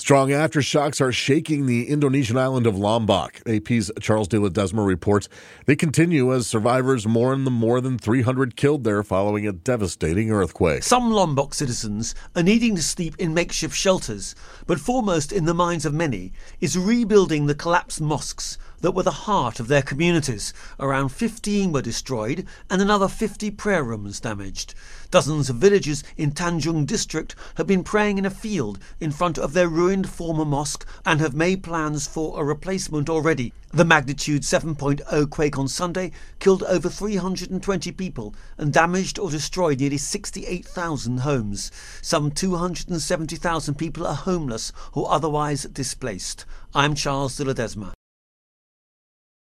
Strong aftershocks are shaking the Indonesian island of Lombok. AP's Charles de Ledesma reports they continue as survivors mourn the more than 300 killed there following a devastating earthquake. Some Lombok citizens are needing to sleep in makeshift shelters, but foremost in the minds of many is rebuilding the collapsed mosques that were the heart of their communities. Around 15 were destroyed and another 50 prayer rooms damaged. Dozens of villagers in Tanjung district have been praying in a field in front of their ruined former mosque and have made plans for a replacement already. The magnitude 7.0 quake on Sunday killed over 320 people and damaged or destroyed nearly 68,000 homes. Some 270,000 people are homeless or otherwise displaced. I'm Charles de Ledesma.